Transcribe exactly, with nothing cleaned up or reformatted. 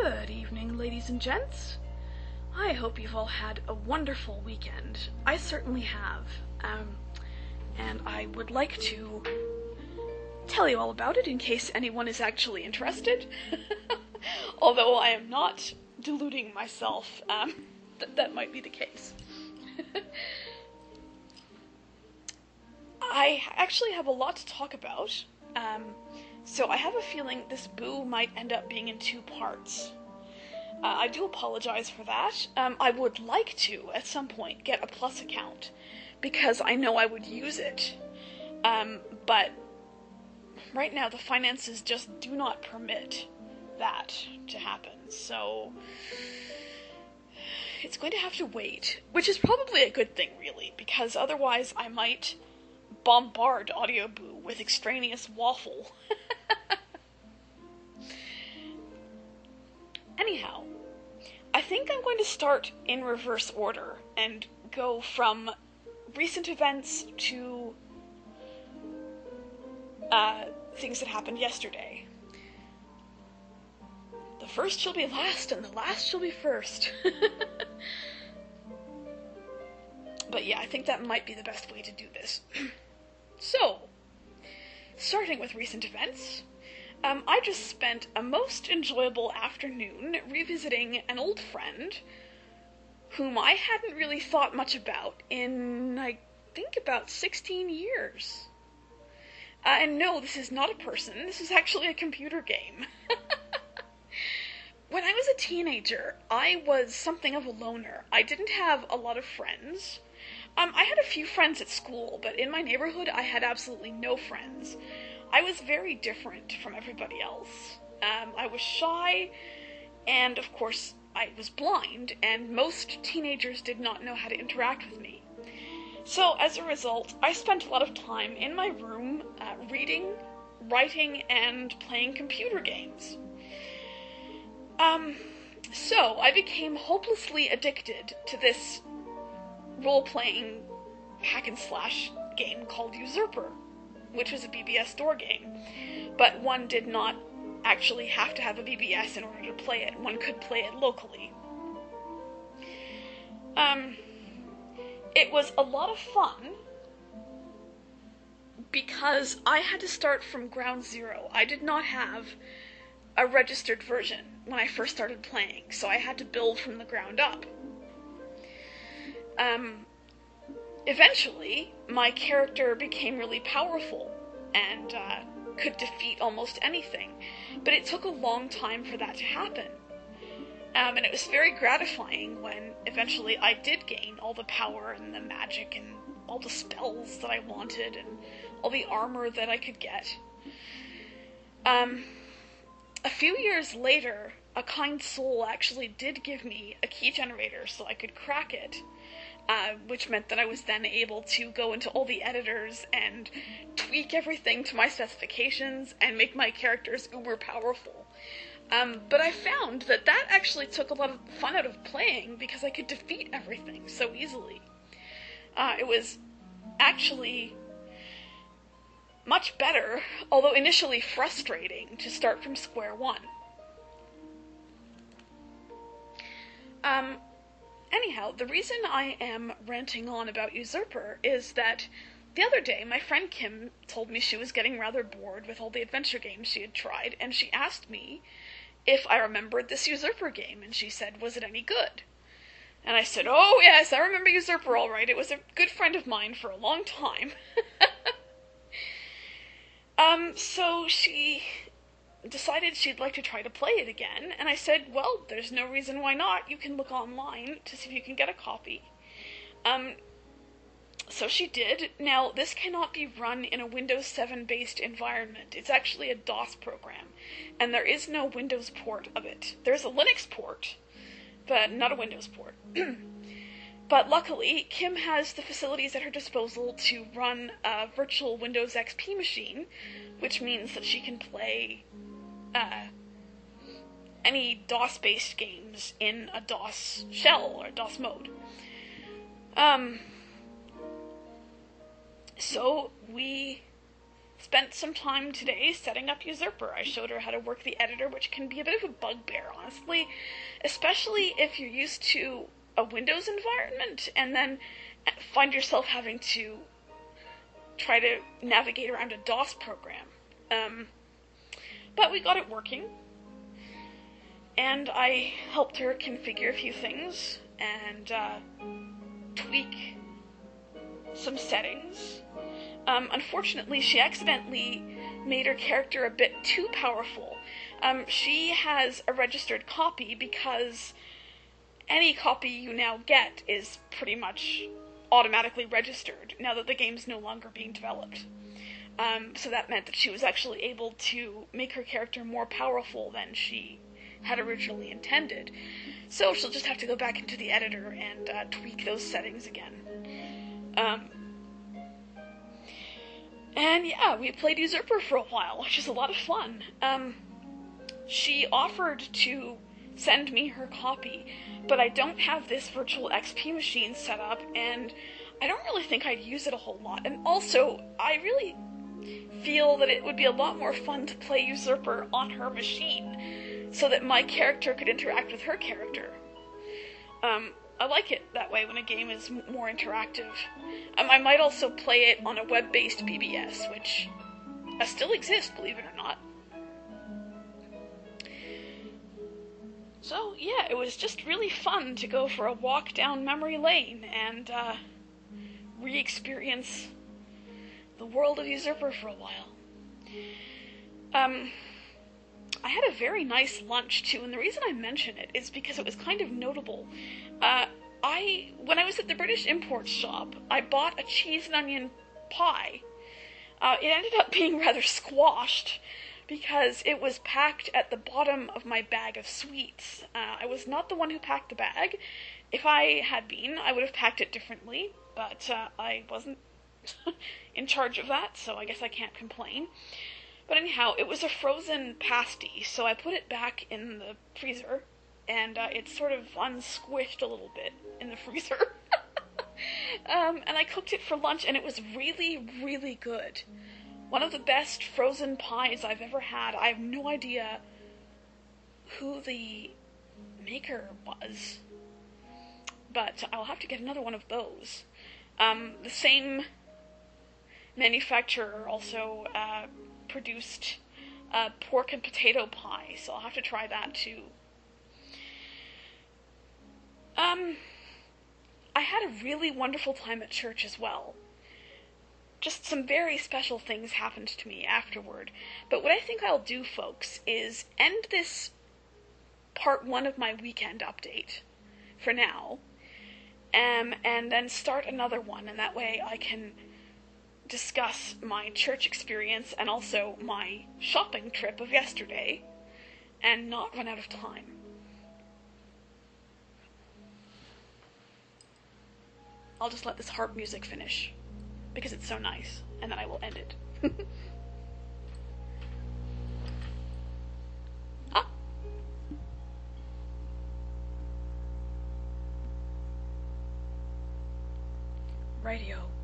Good evening, ladies and gents. I hope you've all had a wonderful weekend. I certainly have. Um, and I would like to tell you all about it in case anyone is actually interested. Although I am not deluding myself, um, that that might be the case. I actually have a lot to talk about, um, so I have a feeling this boo might end up being in two parts. Uh, I do apologize for that. Um, I would like to, at some point, get a Plus account, because I know I would use it. Um, but right now the finances just do not permit that to happen, so it's going to have to wait, which is probably a good thing, really, because otherwise I might bombard Audioboo with extraneous waffle. Anyhow, I think I'm going to start in reverse order and go from recent events to uh, things that happened yesterday. The first shall be last, and the last shall be first. But yeah, I think that might be the best way to do this. So, starting with recent events, um, I just spent a most enjoyable afternoon revisiting an old friend whom I hadn't really thought much about in, I think, about sixteen years. Uh, and no, this is not a person, this is actually a computer game. When I was a teenager, I was something of a loner. I didn't have a lot of friends. Um, I had a few friends at school, but in my neighborhood, I had absolutely no friends. I was very different from everybody else. Um, I was shy, and of course, I was blind, and most teenagers did not know how to interact with me. So, as a result, I spent a lot of time in my room, uh, reading, writing, and playing computer games. Um, so, I became hopelessly addicted to this role-playing hack-and-slash game called Usurper, which was a B B S door game, but one did not actually have to have a B B S in order to play it. One could play it locally. Um, it was a lot of fun because I had to start from ground zero. I did not have a registered version when I first started playing, so I had to build from the ground up. Um, eventually, my character became really powerful and uh, could defeat almost anything, but it took a long time for that to happen. Um, and it was very gratifying when eventually I did gain all the power and the magic and all the spells that I wanted and all the armor that I could get. Um, a few years later, a kind soul actually did give me a key generator so I could crack it. Uh, which meant that I was then able to go into all the editors and tweak everything to my specifications and make my characters uber powerful. Um, but I found that that actually took a lot of fun out of playing because I could defeat everything so easily. Uh, it was actually much better, although initially frustrating, to start from square one. Um... Anyhow, the reason I am ranting on about Usurper is that the other day my friend Kim told me she was getting rather bored with all the adventure games she had tried, and she asked me if I remembered this Usurper game, and she said, was it any good? And I said, oh yes, I remember Usurper all right, it was a good friend of mine for a long time. um, so she decided she'd like to try to play it again, and I said, well, there's no reason why not. You can look online to see if you can get a copy. Um, so she did. Now, this cannot be run in a Windows seven based environment. It's actually a DOS program, and there is no Windows port of it. There's a Linux port, but not a Windows port. But luckily, Kim has the facilities at her disposal to run a virtual Windows X P machine, which means that she can play Uh, any DOS-based games in a DOS shell or DOS mode. Um, so we spent some time today setting up Usurper. I showed her how to work the editor, which can be a bit of a bugbear, honestly, especially if you're used to a Windows environment and then find yourself having to try to navigate around a DOS program. Um, but we got it working, and I helped her configure a few things and uh, tweak some settings. Um, unfortunately, she accidentally made her character a bit too powerful. Um, she has a registered copy because any copy you now get is pretty much automatically registered now that the game's no longer being developed. Um, so that meant that she was actually able to make her character more powerful than she had originally intended. So she'll just have to go back into the editor and uh, tweak those settings again. Um, and yeah, we played Usurper for a while, which is a lot of fun. Um, she offered to send me her copy, but I don't have this virtual X P machine set up, and I don't really think I'd use it a whole lot. And also, I really feel that it would be a lot more fun to play Usurper on her machine, so that my character could interact with her character. Um, I like it that way when a game is m- more interactive. Um, I might also play it on a web-based B B S, which uh, still exists, believe it or not. So, yeah, it was just really fun to go for a walk down memory lane and uh, re-experience the world of Usurper for a while. Um, I had a very nice lunch, too, and the reason I mention it is because it was kind of notable. Uh, I, when I was at the British Import Shop, I bought a cheese and onion pie. Uh, it ended up being rather squashed, because it was packed at the bottom of my bag of sweets. Uh, I was not the one who packed the bag. If I had been, I would have packed it differently, but uh, I wasn't in charge of that, so I guess I can't complain. But anyhow, it was a frozen pasty, so I put it back in the freezer, and uh, it sort of unsquished a little bit in the freezer. um, and I cooked it for lunch, and it was really, really good. One of the best frozen pies I've ever had. I have no idea who the maker was, but I'll have to get another one of those. Um, the same manufacturer also uh, produced uh, pork and potato pie, so I'll have to try that too. Um, I had a really wonderful time at church as well. Just some very special things happened to me afterward. But what I think I'll do, folks, is end this part one of my weekend update for now, um, and then start another one, and that way I can discuss my church experience and also my shopping trip of yesterday, and not run out of time. I'll just let this harp music finish, because it's so nice, and then I will end it. ah. Radio.